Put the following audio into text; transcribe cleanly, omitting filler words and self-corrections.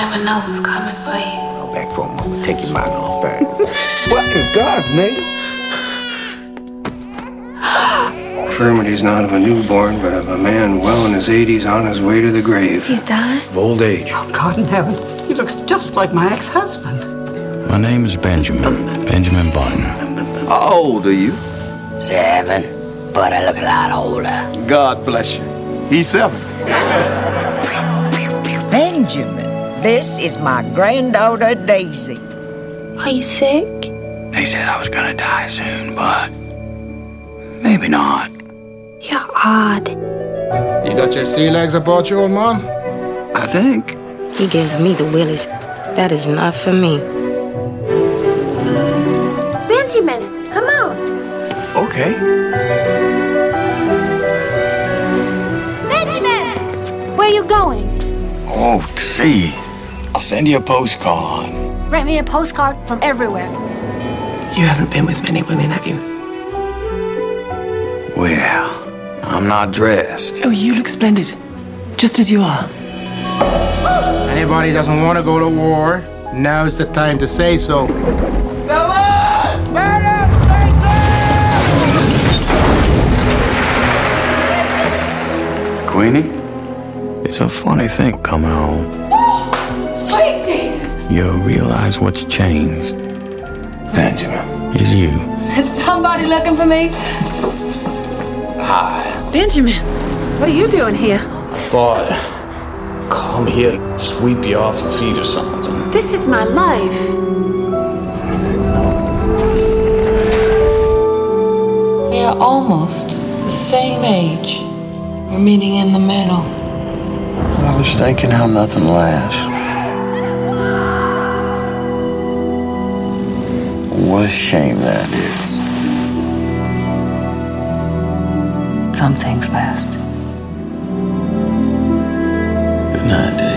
never know what's coming for you. Go back for a moment. Take your mind off that. What in God's name? Infirmity's not of a newborn, but of a man well in his 80s on his way to the grave. He's dying? Of old age. Oh, God in heaven. He looks just like my ex-husband. My name is Benjamin Button. How old are you? 7, but I look a lot older. God bless you. He's 7. Benjamin, this is my granddaughter, Daisy. Are you sick? They said I was gonna die soon, but maybe not. You're odd. You got your sea legs about you, old man? I think. He gives me the willies. That is not for me. Benjamin, come on. Okay. Benjamin! Where you going? Oh, to see. I'll send you a postcard. Write me a postcard from everywhere. You haven't been with many women, have you? Well, I'm not dressed. Oh, you look splendid. Just as you are. Anybody doesn't want to go to war, now's the time to say so. Fellas! Queenie? It's a funny thing coming home. Sweet Jesus! You'll realize what's changed Benjamin. is you. Is somebody looking for me? Hi. Benjamin, what are you doing here? I thought, come here, sweep you off your feet or something. This is my life. We are almost the same age. We're meeting in the middle. I was thinking how nothing lasts. What a shame that is. Some things last. Good night, Dave.